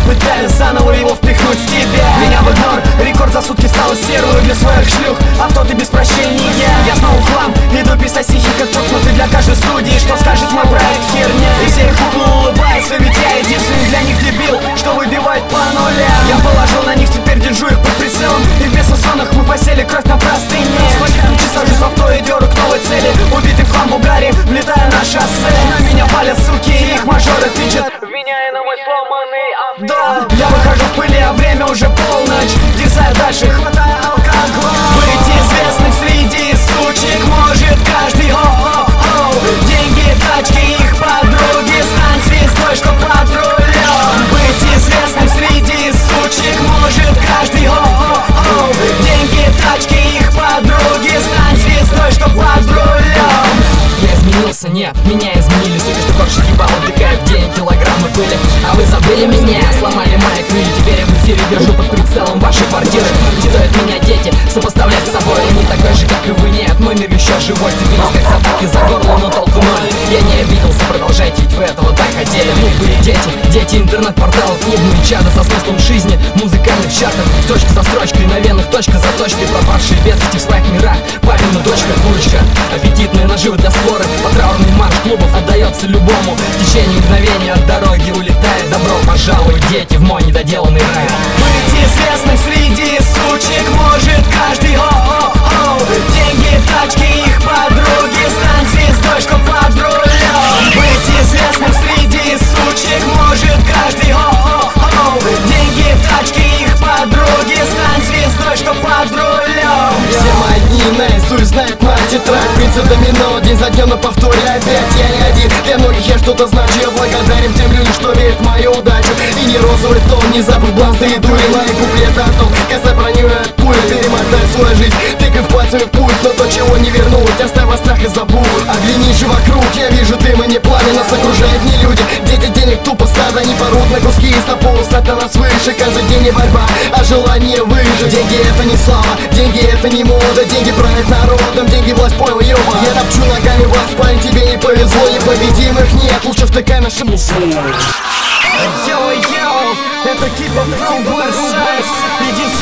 пытаясь заново его впихнуть в тебя. Меня в игнор, рекорд за сутки стал стервой для своих шлюх. Авто ты без прощения, я снова хлам. Иду писать стихи, как проклятый для каждой студии. Что скажет мой проект, херня. И все их куклы улыбаются, ведь я единственный для них дебил, что выбивает по нулям. Я положил на них, теперь держу их под прицелом. И в бессонных мы посели кровь на простыне. Схватив ключи, сажусь в авто и деру к новой цели. Убитый в хлам Бугари, влетая на шоссе. На меня палят суки, их мажоры тычат в меня и на мой сломанный авто. Да, я выхожу в пыли, а время уже полночь. Дерзаю дальше, хватая алкоголь. Быть известным среди сучек может каждый. О-о-о. Деньги, тачки, их подруги. Стань звездой, что под рулем. Быть известным среди сучек может каждый. О-о-о. Деньги, тачки, их подруги. Стань звездой, что под рулем. Я изменился, нет, меня изменили. Сука, что корши ебал, отдыхаю в день, килограммы пыли. А вы забыли меня, сломали мои крылья. Теперь я в эфире держу под прицелом ваши квартиры. Не стоит меня, дети, сопоставлять с собой. Я не такой же, как и вы, нет, мой мир еще живой. Цепились как собаки за горло, но толку ноль. Я не обиделся, продолжайте, ведь вы этого так хотели. Мы были дети интернет-порталов, клубные чаты со смыслом жизни, музыкальных чатов. Строчка за строчкой, на венах точка за точкой. Пропавшие без вести в своих мирах, папина дочка, курочка. Аппетитные наживы для своры, по траурный марш клубов отдается любому. В течение мгновения от дороги улетает. Добро пожаловать, дети, в мой недоделанный рай. Быть известным среди сучек может каждый. О-о-о. Деньги, тачки, их подруги. Стань звездой, что под рулем. Быть известным среди сучек может каждый. О-о-о. Деньги, тачки, их подруги. Стань звездой, что под рулем. Все мои дни наизусть знает моя тетрадь. Принцип домино, день за днем, но повторяю опять. Я не один, для многих я что-то значу. Я благодарен тем людям, что верят в мою удачу. И не розовый тон, не запах бланта и дури. Мои куплеты о том, как забронюют пулю. Перемотай свою жизнь, тыкай в пальцами в путь. Но то, чего не вернуть, оставь во страх и забудь. Оглянись же вокруг, я вижу дым и не пламя. Нас окружают не люди, дети денег тупо стадо. Они порут на куски и заползать на нас выше. Каждый день не борьба, а желание выжить. Деньги это не слава, деньги это не мода. Деньги правят народом, деньги власть, понял, ёба. Я топчу ногами вас, парень, тебе не повезло. Непобедимых нет, лучше втыкай нашему слову. Йоу-йоу, это Кипов, Единственный